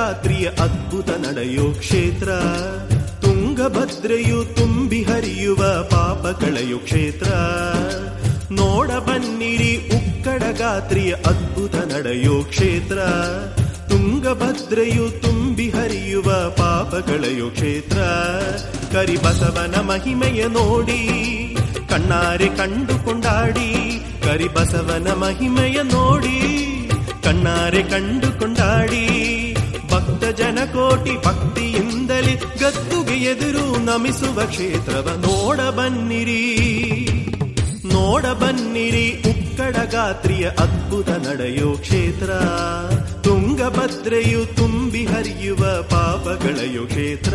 ಉಕ್ಕಡಗಾತ್ರಿಯ ಅದ್ಭುತ ನಡೆಯೋ ಕ್ಷೇತ್ರ. ತುಂಗಭದ್ರೆಯು ತುಂಬಿ ಹರಿಯುವ ಪಾಪ ಕಳೆಯೋ ಕ್ಷೇತ್ರ. ನೋಡ ಬನ್ನಿರಿ ಉಕ್ಕಡಗಾತ್ರಿಯ ಅದ್ಭುತ ನಡೆಯೋ ಕ್ಷೇತ್ರ. ತುಂಗಭದ್ರೆಯು ತುಂಬಿ ಹರಿಯುವ ಪಾಪ ಕಳೆಯೋ ಕ್ಷೇತ್ರ. ಕರಿಬಸವನ ಮಹಿಮೆಯ ನೋಡಿ ಕಣ್ಣಾರೆ ಕಂಡು ಕೊಂಡಾಡಿ. ಕರಿಬಸವನ ಮಹಿಮೆಯ ನೋಡಿ ಕಣ್ಣಾರೆ ಕಂಡು ಕೊಂಡಾಡಿ. ಭಕ್ತ ಜನಕೋಟಿ ಭಕ್ತಿಯಿಂದಲೇ ಗದ್ದುಗೆ ಎದುರು ನಮಿಸುವ ಕ್ಷೇತ್ರವ ನೋಡ ಬನ್ನಿರಿ. ನೋಡ ಬನ್ನಿರಿ ಉಕ್ಕಡಗಾತ್ರಿಯ ಅದ್ಭುತ ನಡೆಯೋ ಕ್ಷೇತ್ರ. ತುಂಗಭದ್ರೆಯು ತುಂಬಿ ಹರಿಯುವ ಪಾಪ ಕಳೆಯೋ ಕ್ಷೇತ್ರ.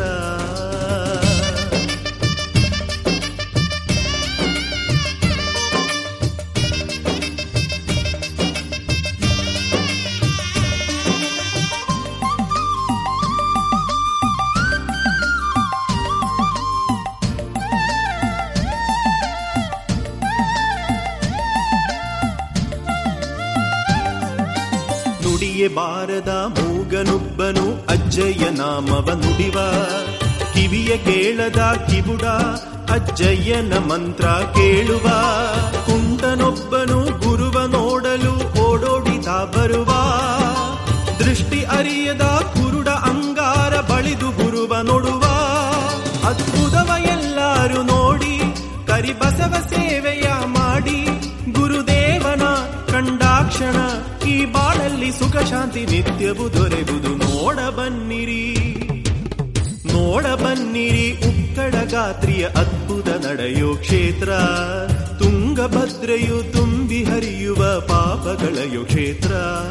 ನುಡಿಯೇ ಬಾರದ ಮೂಗನೊಬ್ಬನು ಅಜ್ಜಯ್ಯ ನಾಮವ ನುಡಿವ. ಕಿವಿಯ ಕೇಳದ ಕಿಬುಡ ಅಜ್ಜಯ್ಯನ ಮಂತ್ರ ಕೇಳುವ. ಕುಂಟನೊಬ್ಬನು ಗುರುವ ನೋಡಲು ಓಡೋಡಿದ ಬರುವ. ದೃಷ್ಟಿ ಅರಿಯದ ಕುರುಡ ಅಂಗಾರ ಬಳಿದು ಗುರುವ ನೋಡುವ. ಅದ್ಭುತವ ಎಲ್ಲರೂ ನೋಡಿ ಕರಿಬಸವ ಸೇವೆಯ ಮಾಡಿ. ಗುರುದೇವನ ಕಂಡಾಕ್ಷಣ ಈ ಬಾಳಲ್ಲಿ ಸುಖ ಶಾಂತಿ ನಿತ್ಯವೂ ದೊರೆಯುವುದು. ನೋಡ ಬನ್ನಿರಿ, ನೋಡ ಬನ್ನಿರಿ ಉಕ್ಕಡಗಾತ್ರಿಯ ಅದ್ಭುತ ನಡೆಯೋ ಕ್ಷೇತ್ರ. ತುಂಗಭದ್ರೆಯು ತುಂಬಿ ಹರಿಯುವ ಪಾಪ ಕಳೆಯೋ ಕ್ಷೇತ್ರ.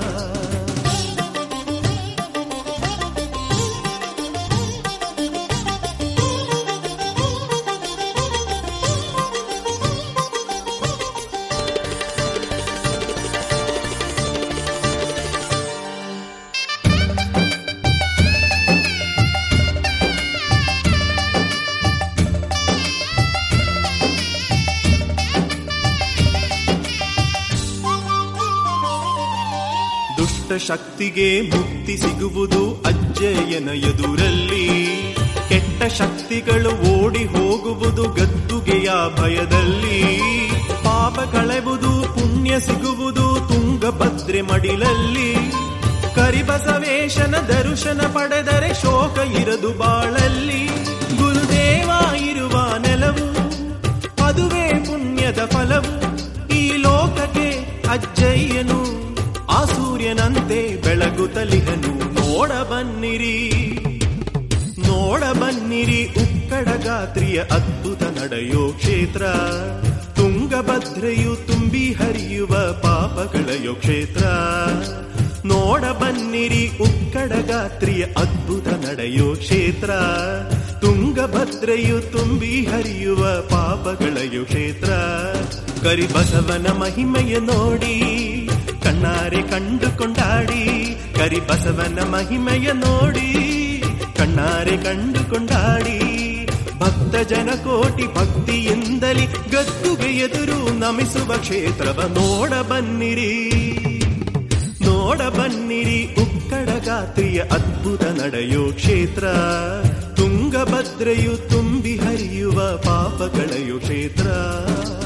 ಶಕ್ತಿಗೆ ಮುಕ್ತಿ ಸಿಗುವುದು ಅಜ್ಜಯ್ಯನ ಎದುರಲ್ಲಿ. ಕೆಟ್ಟ ಶಕ್ತಿಗಳು ಓಡಿ ಹೋಗುವುದು ಗದ್ದುಗೆಯ ಭಯದಲ್ಲಿ. ಪಾಪ ಕಳೆವುದು ಪುಣ್ಯ ಸಿಗುವುದು ತುಂಗಭದ್ರೆ ಮಡಿಲಲ್ಲಿ. ಕರಿಬಸವೇಶನ ದರ್ಶನ ಪಡೆದರೆ ಶೋಕ ಇರದು ಬಾಳಲ್ಲಿ. ಗುರುದೇವ ಇರುವ ನೆಲವು ಅದುವೇ ಪುಣ್ಯದ ಫಲವು. ಈ ಲೋಕಕ್ಕೆ ಅಜ್ಜಯ್ಯನು ಆ ಸೂರ್ಯನಂತೆ ಬೆಳಗುತ್ತಲಿಹನು. ನೋಡ ಬನ್ನಿರಿ, ನೋಡ ಬನ್ನಿರಿ ಉಕ್ಕಡಗಾತ್ರಿಯ ಅದ್ಭುತ ನಡೆಯೋ ಕ್ಷೇತ್ರ. ತುಂಗಭದ್ರೆಯು ತುಂಬಿ ಹರಿಯುವ ಪಾಪ ಕಳೆಯೋ ಕ್ಷೇತ್ರ. ನೋಡ ಬನ್ನಿರಿ ಉಕ್ಕಡಗಾತ್ರಿಯ ಅದ್ಭುತ ನಡೆಯೋ ಕ್ಷೇತ್ರ. ತುಂಗಭದ್ರೆಯು ತುಂಬಿ ಹರಿಯುವ ಪಾಪ ಕಳೆಯೋ ಕ್ಷೇತ್ರ. ಕರಿಬಸವನ ಮಹಿಮೆಯ ನೋಡಿ ಕಣ್ಣಾರೆ ಕಂಡು ಕೊಂಡಾಡಿ. ಕರಿಬಸವನ ಮಹಿಮೆಯ ನೋಡಿ ಕಣ್ಣಾರೆ ಕಂಡು ಕೊಂಡಾಡಿ. ಭಕ್ತ ಜನಕೋಟಿ ಭಕ್ತಿಯಿಂದಲೇ ಗದ್ದುಗೆ ಎದುರು ನಮಿಸುವ ಕ್ಷೇತ್ರವ ನೋಡ ಬನ್ನಿರಿ, ನೋಡ ಬನ್ನಿರಿ ಉಕ್ಕಡಗಾತ್ರಿಯ ಅದ್ಭುತ ನಡೆಯೋ ಕ್ಷೇತ್ರ. ತುಂಗಭದ್ರೆಯು ತುಂಬಿ ಹರಿಯುವ ಪಾಪ ಕಳೆಯೋ ಕ್ಷೇತ್ರ.